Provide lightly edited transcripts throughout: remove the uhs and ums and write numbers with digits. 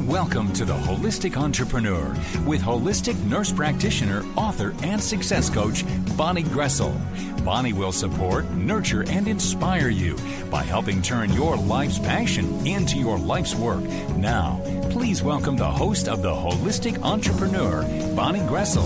Welcome to The Holistic Entrepreneur with holistic nurse practitioner, author, and success coach, Bonnie Gressel. Bonnie will support, nurture, and inspire you by helping turn your life's passion into your life's work. Now, please welcome the host of The Holistic Entrepreneur, Bonnie Gressel.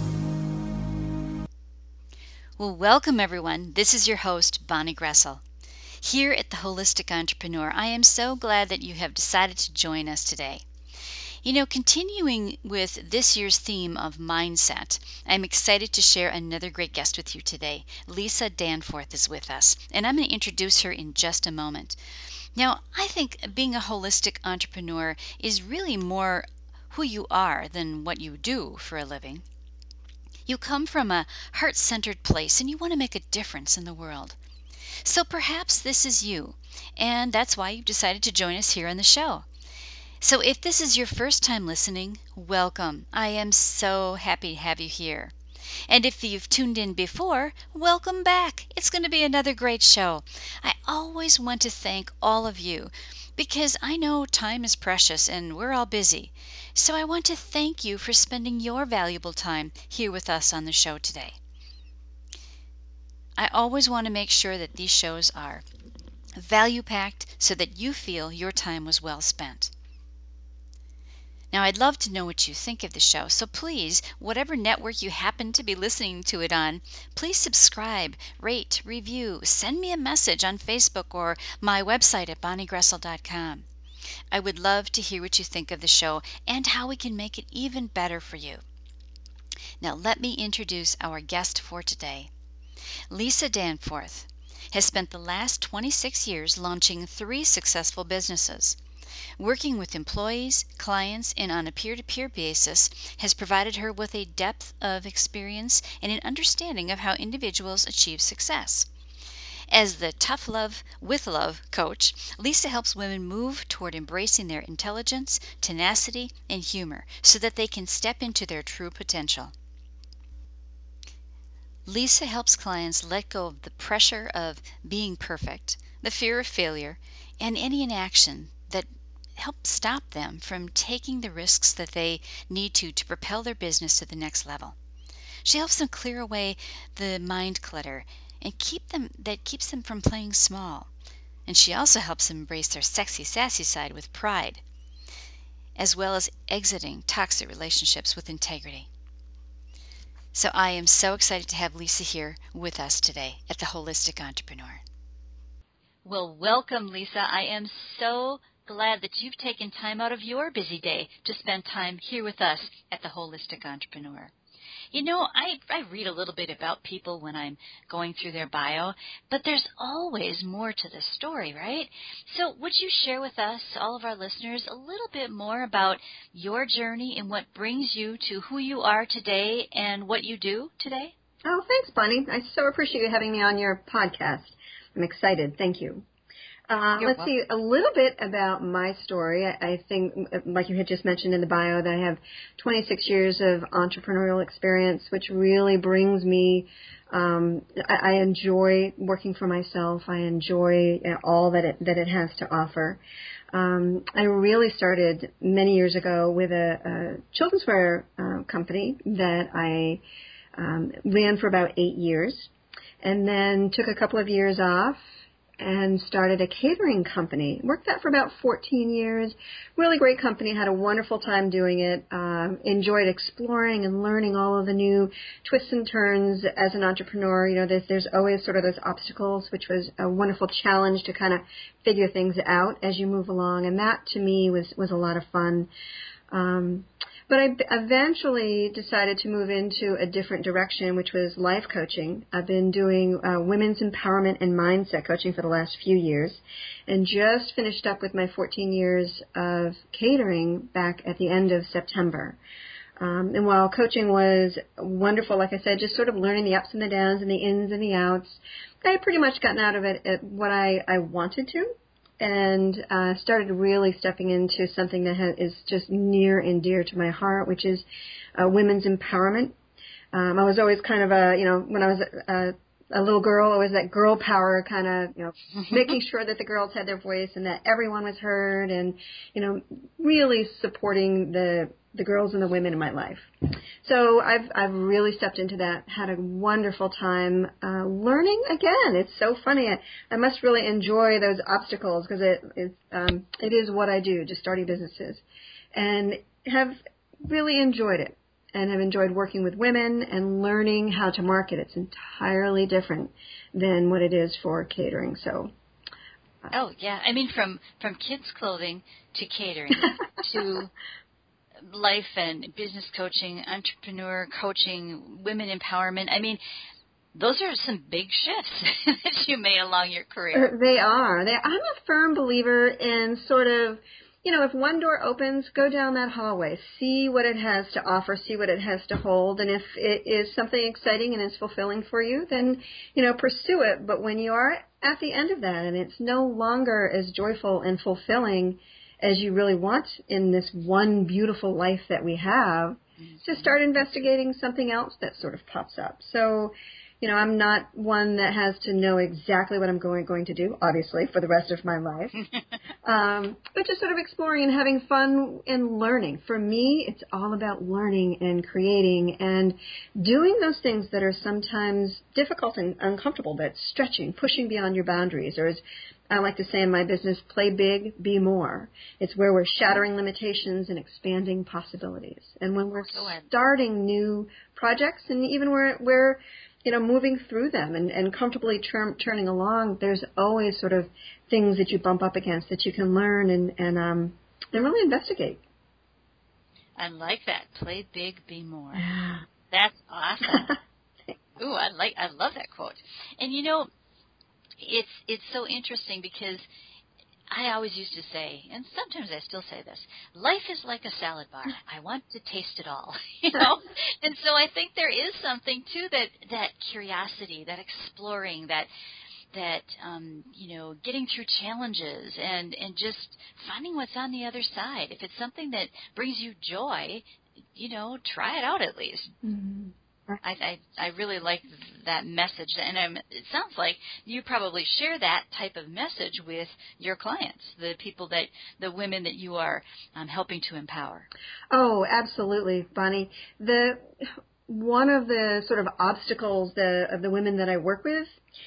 Well, welcome everyone. This is your host, Bonnie Gressel. Here at The Holistic Entrepreneur, I am so glad that you have decided to join us today. You know, continuing with this year's theme of mindset, I'm excited to share another great guest with you today. Lisa Danforth is with us, and I'm going to introduce her in just a moment. Now, I think being a holistic entrepreneur is really more who you are than what you do for a living. You come from a heart-centered place, and you want to make a difference in the world. So perhaps this is you, and that's why you've decided to join us here on the show. So if this is your first time listening, welcome. I am so happy to have you here. And if you've tuned in before, welcome back. It's going to be another great show. I always want to thank all of you because I know time is precious and we're all busy. So I want to thank you for spending your valuable time here with us on the show today. I always want to make sure that these shows are value-packed so that you feel your time was well spent. Now, I'd love to know what you think of the show, so please, whatever network you happen to be listening to it on, please subscribe, rate, review, send me a message on Facebook or my website at bonniegressel.com. I would love to hear what you think of the show and how we can make it even better for you. Now, let me introduce our guest for today. Lisa Danforth has spent the last 26 years launching 3 successful businesses. Working with employees, clients, and on a peer-to-peer basis has provided her with a depth of experience and an understanding of how individuals achieve success. As the Tough Love with Love coach, Lisa helps women move toward embracing their intelligence, tenacity, and humor so that they can step into their true potential. Lisa helps clients let go of the pressure of being perfect, the fear of failure, and any inaction that helps stop them from taking the risks that they need to propel their business to the next level. She helps them clear away the mind clutter and keeps them from playing small. And she also helps them embrace their sexy, sassy side with pride, as well as exiting toxic relationships with integrity. So I am so excited to have Lisa here with us today at The Holistic Entrepreneur. Well, welcome, Lisa. I am so glad that you've taken time out of your busy day to spend time here with us at The Holistic Entrepreneur. You know, I read a little bit about people when I'm going through their bio, but there's always more to the story, right? So would you share with us, all of our listeners, a little bit more about your journey and what brings you to who you are today and what you do today? Oh, thanks, Bonnie. I so appreciate you having me on your podcast. I'm excited. Thank you. Let's see a little bit about my story. I think, like you had just mentioned in the bio, that I have 26 years of entrepreneurial experience, which really brings me, I enjoy working for myself. I enjoy all that it has to offer. I really started many years ago with a children's wear company that I ran for about 8 years, and then took a couple of years off and started a catering company. Worked that for about 14 years. Really great company. Had a wonderful time doing it. Enjoyed exploring and learning all of the new twists and turns as an entrepreneur. You know, there's always sort of those obstacles, which was a wonderful challenge to kind of figure things out as you move along. And that, to me, was a lot of fun. But I eventually decided to move into a different direction, which was life coaching. I've been doing women's empowerment and mindset coaching for the last few years, and just finished up with my 14 years of catering back at the end of September. And while coaching was wonderful, like I said, just sort of learning the ups and the downs and the ins and the outs, I had pretty much gotten out of it at what I wanted to. And started really stepping into something that is just near and dear to my heart, which is women's empowerment. I was always kind of when I was a little girl. It was that girl power kind of, making sure that the girls had their voice and that everyone was heard, and, really supporting the girls and the women in my life. So I've really stepped into that, had a wonderful time learning again. It's so funny. I must really enjoy those obstacles because it is what I do, just starting businesses, and have really enjoyed it. And have enjoyed working with women and learning how to market. It's entirely different than what it is for catering. So. Oh yeah, I mean from kids clothing to catering to life and business coaching, entrepreneur coaching, women empowerment. I mean, those are some big shifts that you made along your career. They are. I'm a firm believer in sort of, if one door opens, go down that hallway, see what it has to offer, see what it has to hold, and if it is something exciting and is fulfilling for you, then, pursue it. But when you are at the end of that and it's no longer as joyful and fulfilling as you really want in this one beautiful life that we have, to start investigating something else that sort of pops up. So, I'm not one that has to know exactly what I'm going to do, obviously, for the rest of my life. But just sort of exploring and having fun and learning. For me, it's all about learning and creating and doing those things that are sometimes difficult and uncomfortable, but stretching, pushing beyond your boundaries. Or as I like to say in my business, play big, be more. It's where we're shattering limitations and expanding possibilities. And when we're starting new projects, and even we're moving through them and comfortably turning along, there's always sort of things that you bump up against that you can learn and really investigate. I like that. Play big, be more. That's awesome. Ooh, I love that quote. And it's so interesting because I always used to say, and sometimes I still say this, life is like a salad bar. I want to taste it all, And so I think there is something to that curiosity, that exploring, that getting through challenges and just finding what's on the other side. If it's something that brings you joy, try it out at least. Mm-hmm. I really like that message, and it sounds like you probably share that type of message with your clients, the women that you are helping to empower. Oh, absolutely, Bonnie. One of the sort of obstacles of the women that I work with,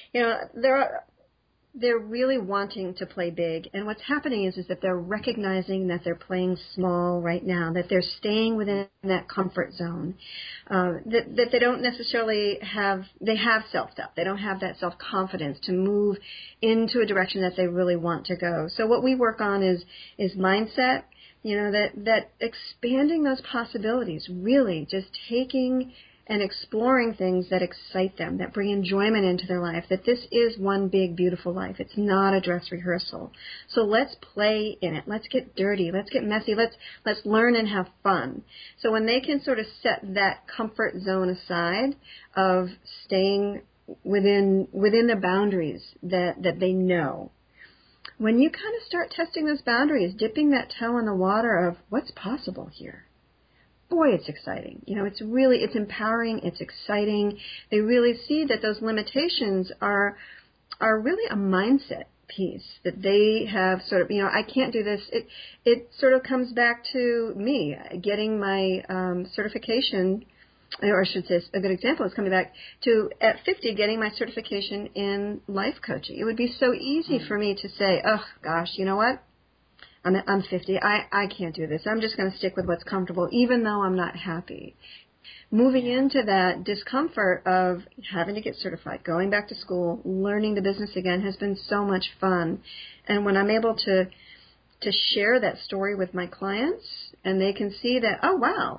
they're really wanting to play big, and what's happening is that they're recognizing that they're playing small right now, that they're staying within that comfort zone, that they don't necessarily have self-doubt. They don't have that self-confidence to move into a direction that they really want to go. So what we work on is mindset, that expanding those possibilities, really just taking and exploring things that excite them, that bring enjoyment into their life, that this is one big, beautiful life. It's not a dress rehearsal. So let's play in it. Let's get dirty. Let's get messy. Let's learn and have fun. So when they can sort of set that comfort zone aside of staying within the boundaries that they know, when you kind of start testing those boundaries, dipping that toe in the water of what's possible here, boy, it's exciting. It's empowering, it's exciting. They really see that those limitations are really a mindset piece that they have sort of, I can't do this. It sort of comes back to me getting my certification, or I should say a good example is coming back to, at 50, getting my certification in life coaching. It would be so easy for me to say, oh, gosh, you know what? I'm 50. I can't do this. I'm just going to stick with what's comfortable, even though I'm not happy. Moving into that discomfort of having to get certified, going back to school, learning the business again has been so much fun. And when I'm able to share that story with my clients, and they can see that, oh, wow,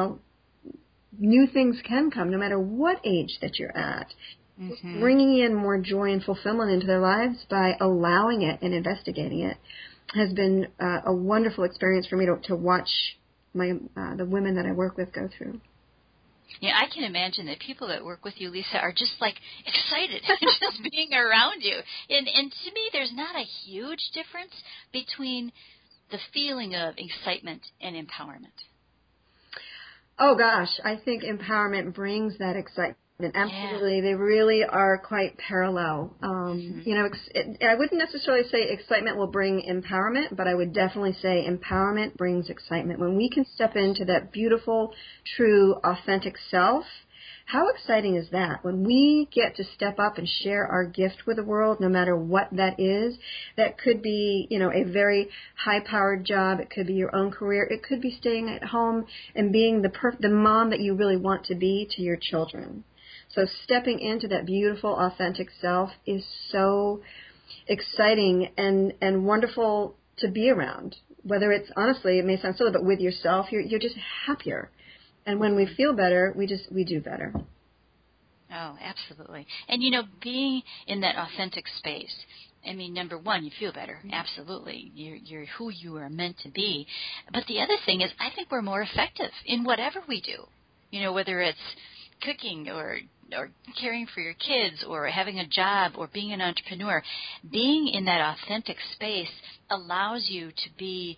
new things can come no matter what age that you're at. Mm-hmm. Bringing in more joy and fulfillment into their lives by allowing it and investigating it has been a wonderful experience for me to watch the women that I work with go through. Yeah, I can imagine that people that work with you, Lisa, are just like excited just being around you. And to me, there's not a huge difference between the feeling of excitement and empowerment. Oh gosh, I think empowerment brings that excitement. And absolutely, they really are quite parallel. You know, I wouldn't necessarily say excitement will bring empowerment, but I would definitely say empowerment brings excitement. When we can step into that beautiful, true, authentic self, how exciting is that? When we get to step up and share our gift with the world, no matter what that is, that could be, you know, a very high-powered job. It could be your own career. It could be staying at home and being the mom that you really want to be to your children. So stepping into that beautiful, authentic self is so exciting and wonderful to be around. Whether it's, honestly, it may sound silly, but with yourself, you're just happier. And when we feel better, we do better. Oh, absolutely. And, you know, being in that authentic space, I mean, number one, you feel better. Absolutely. You're who you are meant to be. But the other thing is, I think we're more effective in whatever we do. You know, whether it's cooking or caring for your kids or having a job or being an entrepreneur, being in that authentic space allows you to be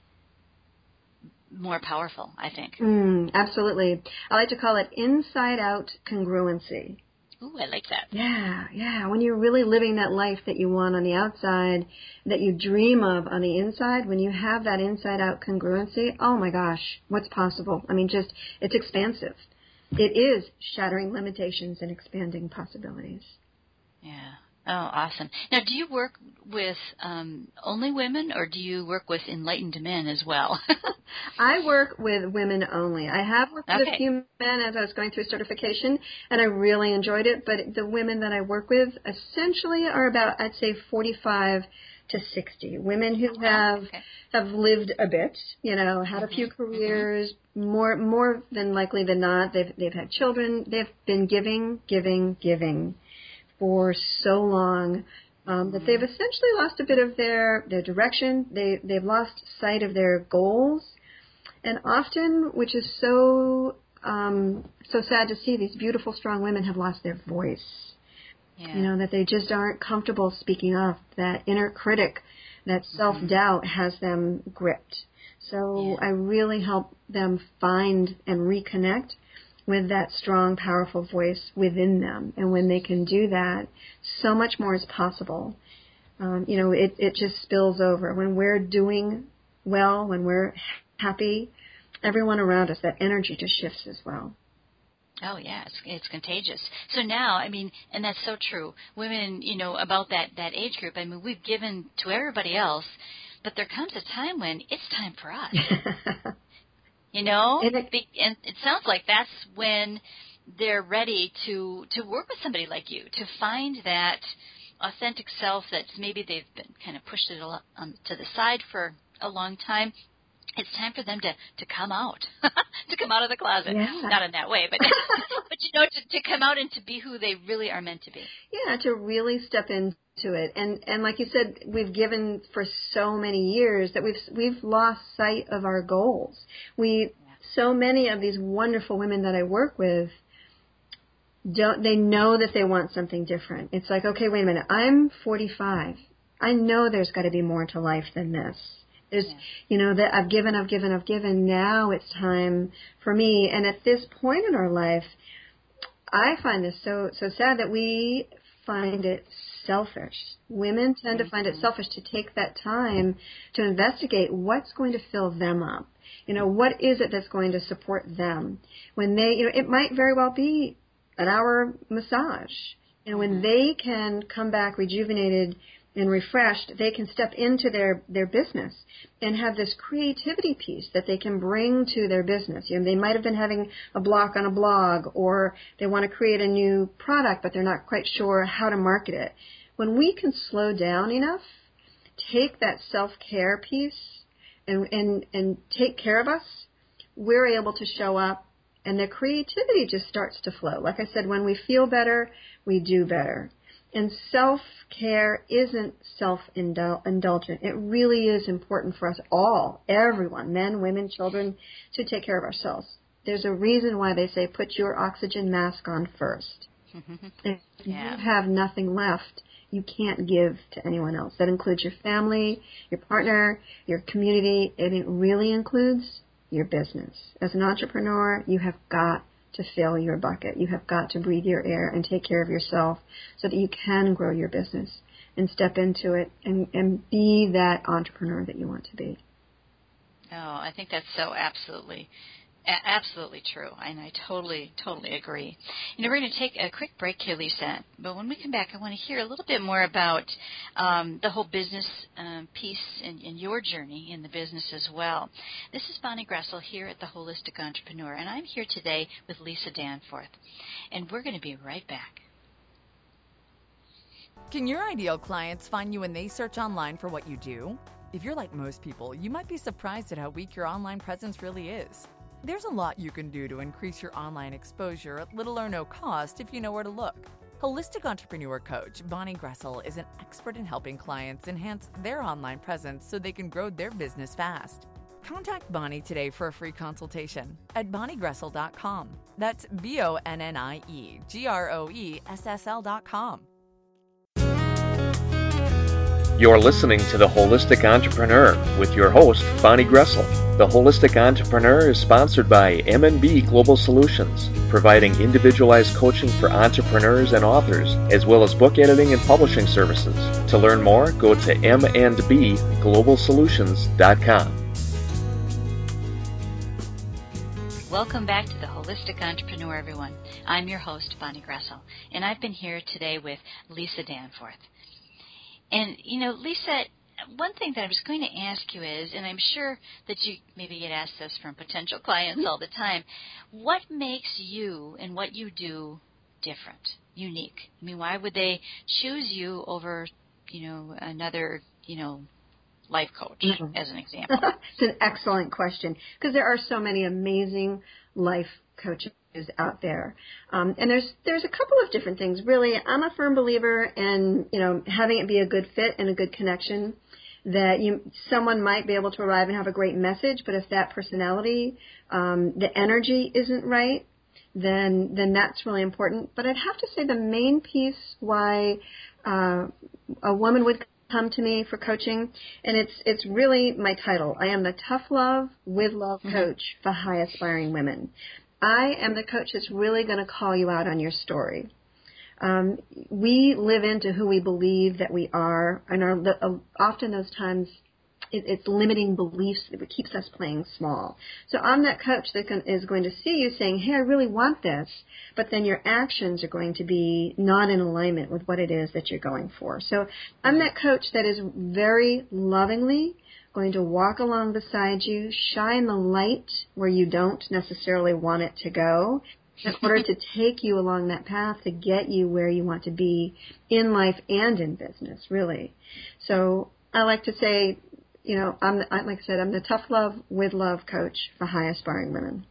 more powerful, I think. Absolutely. I like to call it inside-out congruency. Ooh, I like that. Yeah. When you're really living that life that you want on the outside, that you dream of on the inside, when you have that inside-out congruency, oh my gosh, what's possible? I mean, it's expansive. It is shattering limitations and expanding possibilities. Yeah. Oh, awesome. Now, do you work with only women, or do you work with enlightened men as well? I work with women only. I have worked with a few men as I was going through certification, and I really enjoyed it. But the women that I work with essentially are about, I'd say, 45 to 60. Women who have lived a bit, you know, had a few careers. More than likely than not, they've had children. They've been giving for so long that they've essentially lost a bit of their direction. They've lost sight of their goals, and often, which is so sad to see, these beautiful, strong women have lost their voice. Yeah. You know, that they just aren't comfortable speaking up. That inner critic, that self-doubt has them gripped. So I really help them find and reconnect with that strong, powerful voice within them. And when they can do that, so much more is possible. You know, it just spills over. When we're doing well, when we're happy, everyone around us, that energy just shifts as well. Oh, yeah, it's contagious. So now, I mean, and that's so true. Women, you know, about that age group, I mean, we've given to everybody else, but there comes a time when it's time for us. You know, and it sounds like that's when they're ready to work with somebody like you, to find that authentic self that maybe they've been kind of pushed it to the side for a long time. It's time for them to come out, to come out of the closet. Yeah. Not in that way, but you know, to come out and to be who they really are meant to be. Yeah, to really step into it. And like you said, we've given for so many years that we've lost sight of our goals. So many of these wonderful women that I work with, they know that they want something different. It's like, okay, wait a minute, I'm 45. I know there's got to be more to life than this. There's, you know, that I've given. Now it's time for me. And at this point in our life, I find this so sad that we find it selfish. Women tend to find it selfish to take that time to investigate what's going to fill them up. You know, what is it that's going to support them? When they, you know, it might very well be an hour massage. And when they can come back rejuvenated and refreshed, they can step into their business and have this creativity piece that they can bring to their business. You know, they might have been having a block on a blog, or they want to create a new product, but they're not quite sure how to market it. When we can slow down enough, take that self-care piece and take care of us, we're able to show up, and the creativity just starts to flow. Like I said, when we feel better, we do better. And self-care isn't self-indulgent. It really is important for us all, everyone, men, women, children, to take care of ourselves. There's a reason why they say put your oxygen mask on first. If you have nothing left, you can't give to anyone else. That includes your family, your partner, your community, and it really includes your business. As an entrepreneur, you have got to fill your bucket. You have got to breathe your air and take care of yourself so that you can grow your business and step into it and be that entrepreneur that you want to be. Oh, I think that's so absolutely true, and I totally agree. We're going to take a quick break here, Lisa, but when we come back, I want to hear a little bit more about the whole business piece and your journey in the business as well. This is Bonnie Gressel here at The Holistic Entrepreneur, and I'm here today with Lisa Danforth, and we're going to be right back. Can your ideal clients find you when they search online for what you do? If you're like most people, you might be surprised at how weak your online presence really is. There's a lot you can do to increase your online exposure at little or no cost if you know where to look. Holistic Entrepreneur Coach Bonnie Gressel is an expert in helping clients enhance their online presence so they can grow their business fast. Contact Bonnie today for a free consultation at bonniegressel.com. That's BonnieGroessel.com. You're listening to The Holistic Entrepreneur with your host, Bonnie Gressel. The Holistic Entrepreneur is sponsored by M&B Global Solutions, providing individualized coaching for entrepreneurs and authors, as well as book editing and publishing services. To learn more, go to mndbglobalsolutions.com. Welcome back to The Holistic Entrepreneur, everyone. I'm your host, Bonnie Gressel, and I've been here today with Lisa Danforth. And, Lisa, one thing that I was going to ask you is, and I'm sure that you maybe get asked this from potential clients all the time, what makes you and what you do different, unique? I mean, why would they choose you over, another, life coach, as an example? It's an excellent question, because there are so many amazing life coaches out there. And there's a couple of different things. Really, I'm a firm believer in, having it be a good fit and a good connection, that someone might be able to arrive and have a great message, but if that personality, the energy isn't right, then that's really important. But I'd have to say the main piece why a woman would come to me for coaching, and it's really my title. I am the Tough Love with Love Coach for high aspiring women. I am the coach that's really going to call you out on your story. We live into who we believe that we are, and often those times it's limiting beliefs that keeps us playing small. So I'm that coach that is going to see you saying, hey, I really want this, but then your actions are going to be not in alignment with what it is that you're going for. So I'm that coach that is very lovingly going to walk along beside you, shine the light where you don't necessarily want it to go, in order to take you along that path to get you where you want to be in life and in business, really. So I like to say, like I said, I'm the Tough Love with Love coach for high aspiring women.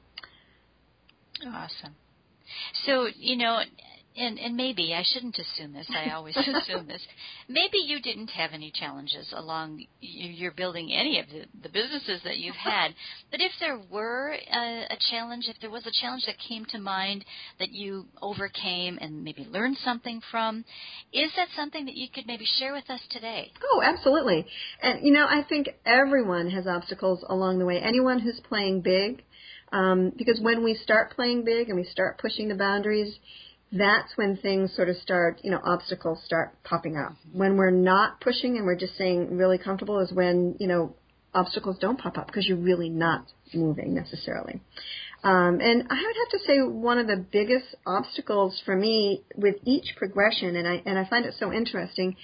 Awesome. So, and maybe, I shouldn't assume this, I always assume this, maybe you didn't have any challenges along you're building any of the businesses that you've had, but if there were a challenge, if there was a challenge that came to mind that you overcame and maybe learned something from, is that something that you could maybe share with us today? Oh, absolutely. And, I think everyone has obstacles along the way, anyone who's playing big, because when we start playing big and we start pushing the boundaries, that's when things sort of start, obstacles start popping up. When we're not pushing and we're just staying really comfortable is when, obstacles don't pop up because you're really not moving necessarily. And I would have to say one of the biggest obstacles for me with each progression, and I find it so interesting,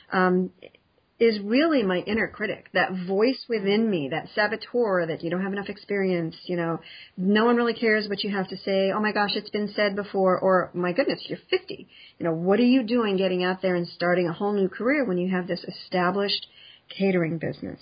is really my inner critic, that voice within me, that saboteur that you don't have enough experience, no one really cares what you have to say. Oh my gosh, it's been said before, or my goodness, you're 50. What are you doing getting out there and starting a whole new career when you have this established catering business?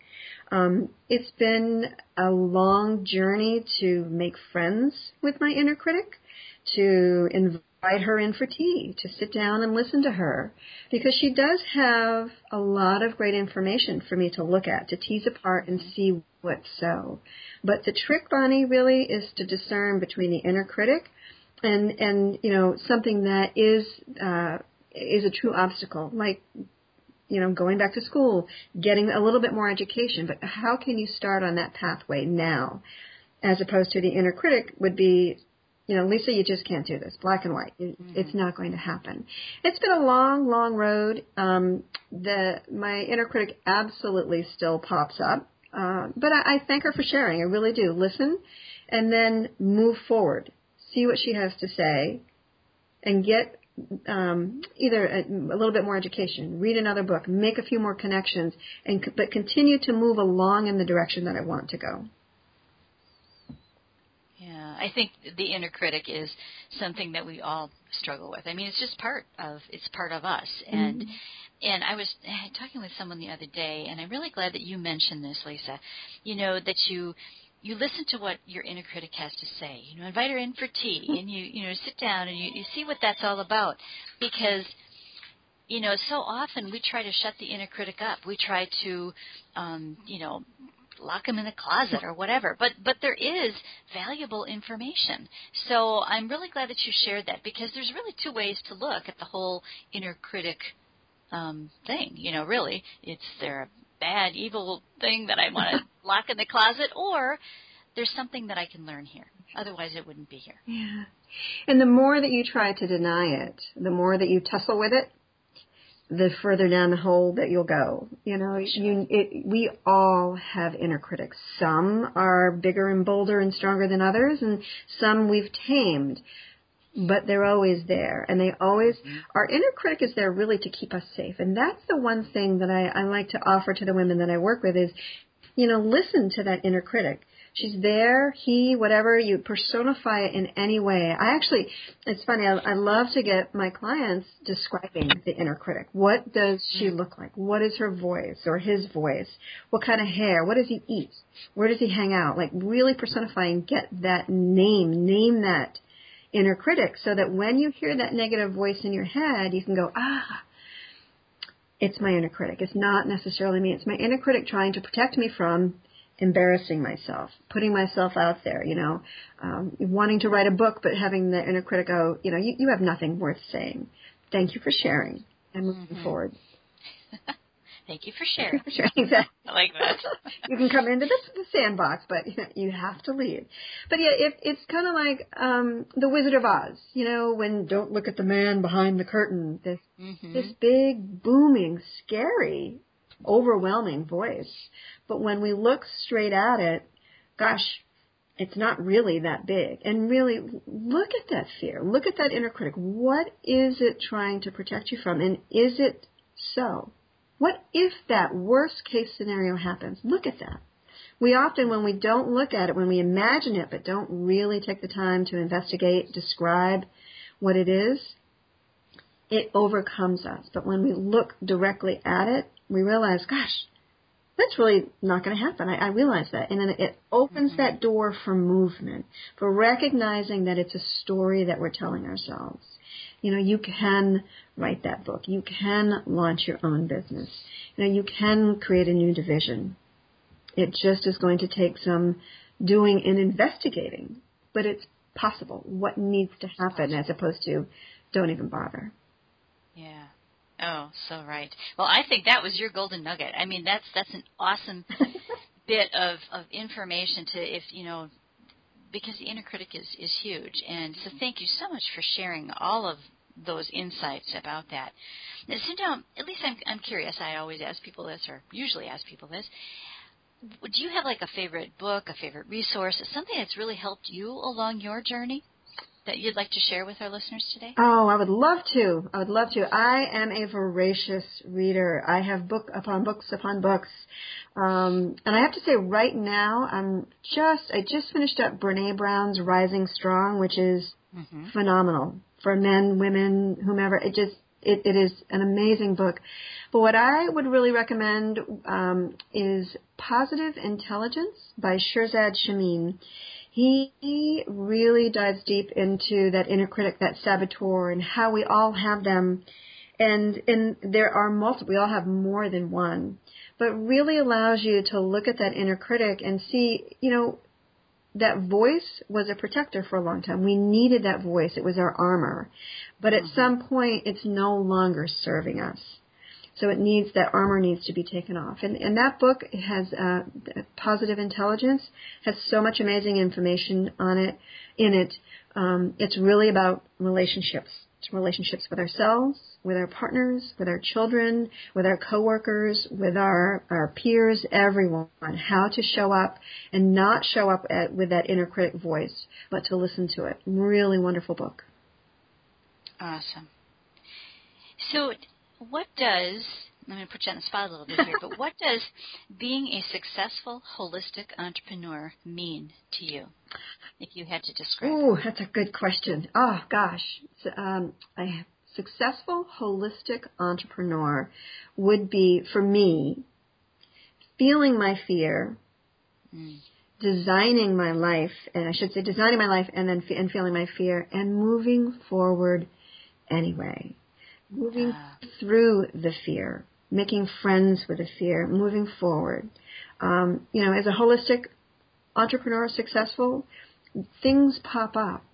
It's been a long journey to make friends with my inner critic, to invite her in for tea, to sit down and listen to her, because she does have a lot of great information for me to look at, to tease apart and see what's so. But the trick, Bonnie, really is to discern between the inner critic and something that is a true obstacle, like going back to school, getting a little bit more education. But how can you start on that pathway now, as opposed to the inner critic would be, Lisa, you just can't do this. Black and white. It's not going to happen. It's been a long, long road. My inner critic absolutely still pops up. But I thank her for sharing. I really do. Listen and then move forward. See what she has to say and get either a little bit more education, read another book, make a few more connections, but continue to move along in the direction that I want to go. Yeah, I think the inner critic is something that we all struggle with. I mean, it's just part of us. And I was talking with someone the other day, and I'm really glad that you mentioned this, Lisa. That you listen to what your inner critic has to say. Invite her in for tea, and you sit down and you see what that's all about. Because so often we try to shut the inner critic up. We try to lock them in the closet or whatever. But there is valuable information. So I'm really glad that you shared that, because there's really two ways to look at the whole inner critic thing. Really, it's there a bad, evil thing that I want to lock in the closet, or there's something that I can learn here. Otherwise, it wouldn't be here. Yeah. And the more that you try to deny it, the more that you tussle with it, the further down the hole that you'll go. We all have inner critics. Some are bigger and bolder and stronger than others, and some we've tamed. But they're always there, and our inner critic is there really to keep us safe. And that's the one thing that I like to offer to the women that I work with is, listen to that inner critic. She's there, he, whatever, you personify it in any way. It's funny, I love to get my clients describing the inner critic. What does she look like? What is her voice or his voice? What kind of hair? What does he eat? Where does he hang out? Like really personifying, get that name that inner critic, so that when you hear that negative voice in your head, you can go, it's my inner critic. It's not necessarily me. It's my inner critic trying to protect me from embarrassing myself, putting myself out there, wanting to write a book, but having the inner critic go, you have nothing worth saying. Thank you for sharing. I'm moving forward. Thank you for sharing. Exactly. I like that. You can come into the sandbox, but you have to leave. But yeah, it's kind of like the Wizard of Oz, when don't look at the man behind the curtain, this big, booming, scary, overwhelming voice. But when we look straight at it, gosh, it's not really that big. And really, look at that fear. Look at that inner critic. What is it trying to protect you from? And is it so? What if that worst case scenario happens? Look at that. We often, when we don't look at it, when we imagine it, but don't really take the time to investigate, describe what it is, it overcomes us. But when we look directly at it, we realize, gosh, that's really not going to happen. I realize that. And then it opens that door for movement, for recognizing that it's a story that we're telling ourselves. You can write that book. You can launch your own business. You can create a new division. It just is going to take some doing and investigating, but it's possible. What needs to happen as opposed to don't even bother. Yeah. Oh, so right. Well, I think that was your golden nugget. I mean, that's an awesome bit of information because the inner critic is huge. And so thank you so much for sharing all of those insights about that. Now, at least I'm curious. I always ask people this, or usually ask people this. Do you have like a favorite book, a favorite resource, something that's really helped you along your journey that you'd like to share with our listeners today? Oh, I would love to. I am a voracious reader. I have book upon books upon books. And I have to say right now, I just finished up Brené Brown's Rising Strong, which is phenomenal for men, women, whomever. It is an amazing book. But what I would really recommend is Positive Intelligence by Shirzad Chamine. He really dives deep into that inner critic, that saboteur, and how we all have them. And there are multiple. We all have more than one. But really allows you to look at that inner critic and see, that voice was a protector for a long time. We needed that voice. It was our armor. But at some point, it's no longer serving us. So that armor needs to be taken off. And that book has Positive Intelligence, has so much amazing information in it. It's really about relationships. It's relationships with ourselves, with our partners, with our children, with our coworkers, with our peers, everyone. How to show up and not show up with that inner critic voice, but to listen to it. Really wonderful book. Awesome. So what does, I'm going to put you on the spot a little bit here, but what does being a successful holistic entrepreneur mean to you, if you had to describe it? Ooh, that's a good question. Oh, gosh. A successful holistic entrepreneur would be, for me, feeling my fear, designing my life, and I should say designing my life and feeling my fear, and moving forward anyway. Moving through the fear, making friends with the fear, moving forward. As a holistic entrepreneur, successful, things pop up.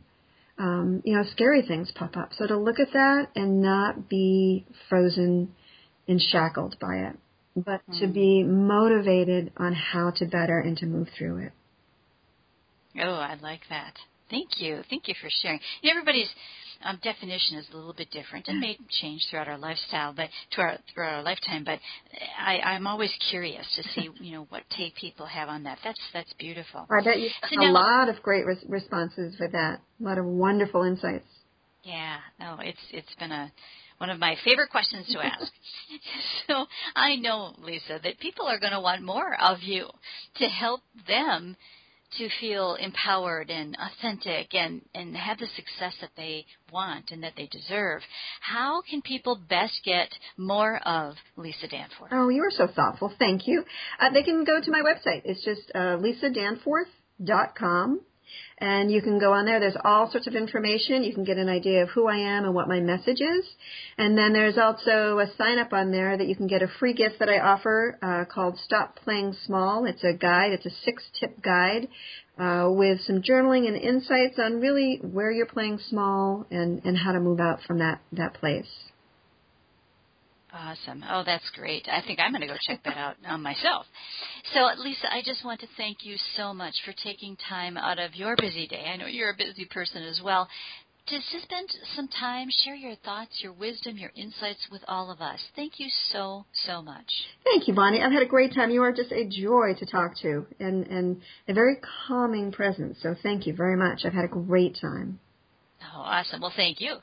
Scary things pop up. So to look at that and not be frozen and shackled by it, but to be motivated on how to better and to move through it. Oh, I like that. Thank you. Thank you for sharing. Everybody's definition is a little bit different and may change throughout our lifestyle, but throughout our lifetime. But I'm always curious to see, what take people have on that. That's beautiful. I bet you have a lot of great responses with that. A lot of wonderful insights. Yeah. No, it's been one of my favorite questions to ask. So I know, Lisa, that people are going to want more of you to help them to feel empowered and authentic and have the success that they want and that they deserve. How can people best get more of Lisa Danforth? Oh, you are so thoughtful. Thank you. They can go to my website. It's just lisadanforth.com. And you can go on there. There's all sorts of information. You can get an idea of who I am and what my message is. And then there's also a sign-up on there that you can get a free gift that I offer called Stop Playing Small. It's a guide. It's a 6-tip guide with some journaling and insights on really where you're playing small and how to move out from that place. Awesome. Oh, that's great. I think I'm going to go check that out myself. So, Lisa, I just want to thank you so much for taking time out of your busy day. I know you're a busy person as well. To spend some time, share your thoughts, your wisdom, your insights with all of us. Thank you so, so much. Thank you, Bonnie. I've had a great time. You are just a joy to talk to and a very calming presence. So thank you very much. I've had a great time. Oh, awesome. Well, thank you.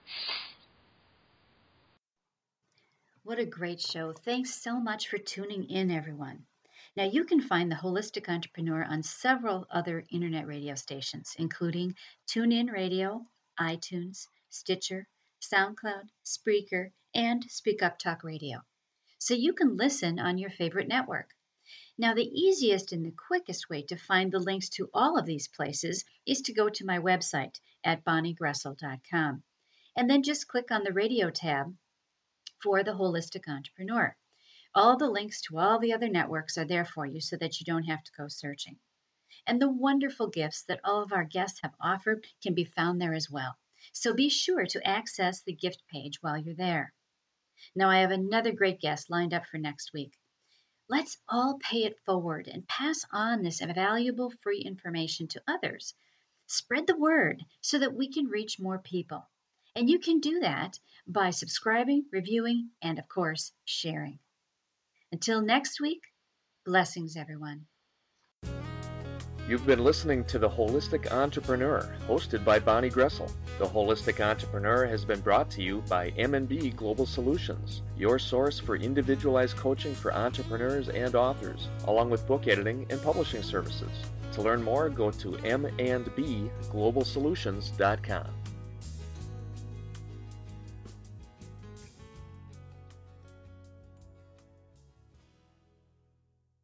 What a great show. Thanks so much for tuning in, everyone. Now, you can find The Holistic Entrepreneur on several other internet radio stations, including TuneIn Radio, iTunes, Stitcher, SoundCloud, Spreaker, and Speak Up Talk Radio. So you can listen on your favorite network. Now, the easiest and the quickest way to find the links to all of these places is to go to my website at bonniegressel.com, and then just click on the radio tab for The Holistic Entrepreneur. All the links to all the other networks are there for you so that you don't have to go searching. And the wonderful gifts that all of our guests have offered can be found there as well. So be sure to access the gift page while you're there. Now, I have another great guest lined up for next week. Let's all pay it forward and pass on this valuable free information to others. Spread the word so that we can reach more people. And you can do that by subscribing, reviewing, and, of course, sharing. Until next week, blessings, everyone. You've been listening to The Holistic Entrepreneur, hosted by Bonnie Gressel. The Holistic Entrepreneur has been brought to you by M&B Global Solutions, your source for individualized coaching for entrepreneurs and authors, along with book editing and publishing services. To learn more, go to mandbglobalsolutions.com.